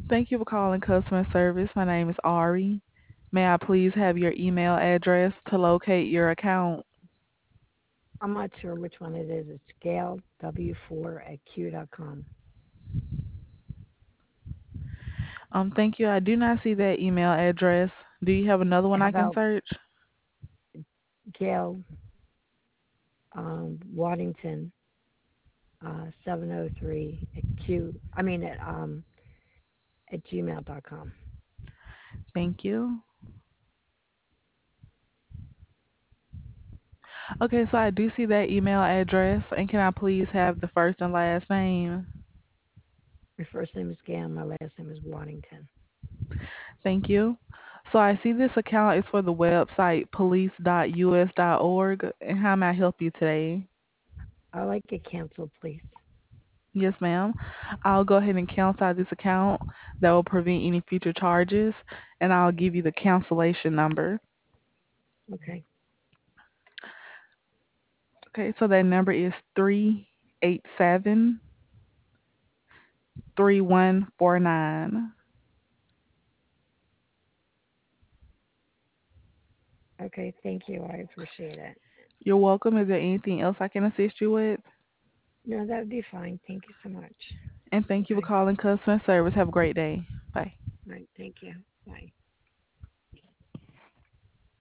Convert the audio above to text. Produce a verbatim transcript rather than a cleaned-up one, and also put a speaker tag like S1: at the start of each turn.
S1: Thank you for calling customer service. My name is Ari. May I please have your email address to locate your account?
S2: I'm not sure which one it is. It's gail w four at q dot com.
S1: Um, thank you. I do not see that email address. Do you have another one
S2: How
S1: I can
S2: about
S1: search?
S2: Gail um, Waddington uh, seven oh three at q? I mean at um at gmail dot com.
S1: Thank you. Okay, so I do see that email address, and can I please have the first and last name?
S2: My first name is Gail. My last name is Waddington.
S1: Thank you. So I see this account is for the website police dot u s dot org, and how may I help you today?
S2: I like it canceled, please.
S1: Yes, ma'am. I'll go ahead and cancel out this account. That will prevent any future charges, and I'll give you the cancellation number.
S2: Okay.
S1: Okay, so that number is three eight seven three one four nine.
S2: Okay. Thank you. I appreciate it.
S1: You're welcome. Is there anything else I can assist you with?
S2: No, that would be fine. Thank you so much.
S1: And thank you for
S2: Okay.
S1: calling customer service. Have a great day. Bye.
S2: All right. Thank you. Bye.